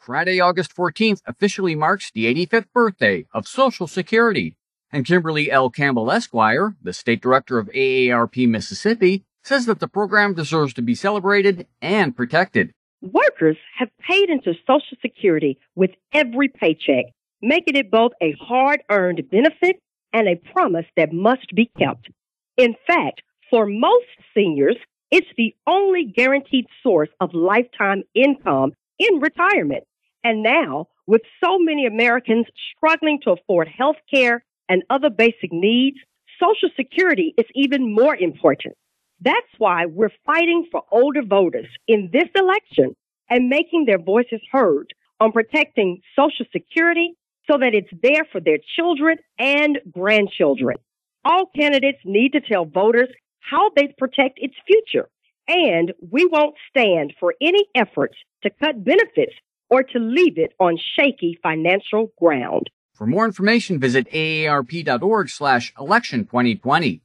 Friday, August 14th officially marks the 85th birthday of Social Security, and Kimberly L. Campbell Esquire, the state director of AARP Mississippi, says that the program deserves to be celebrated and protected. Workers have paid into Social Security with every paycheck, making it both a hard-earned benefit and a promise that must be kept. In fact, for most seniors, it's the only guaranteed source of lifetime income in retirement. And now, with so many Americans struggling to afford health care and other basic needs, Social Security is even more important. That's why we're fighting for older voters in this election and making their voices heard on protecting Social Security so that it's there for their children and grandchildren. All candidates need to tell voters how they protect its future, and we won't stand for any efforts to cut benefits or to leave it on shaky financial ground. For more information, visit aarp.org/election2020.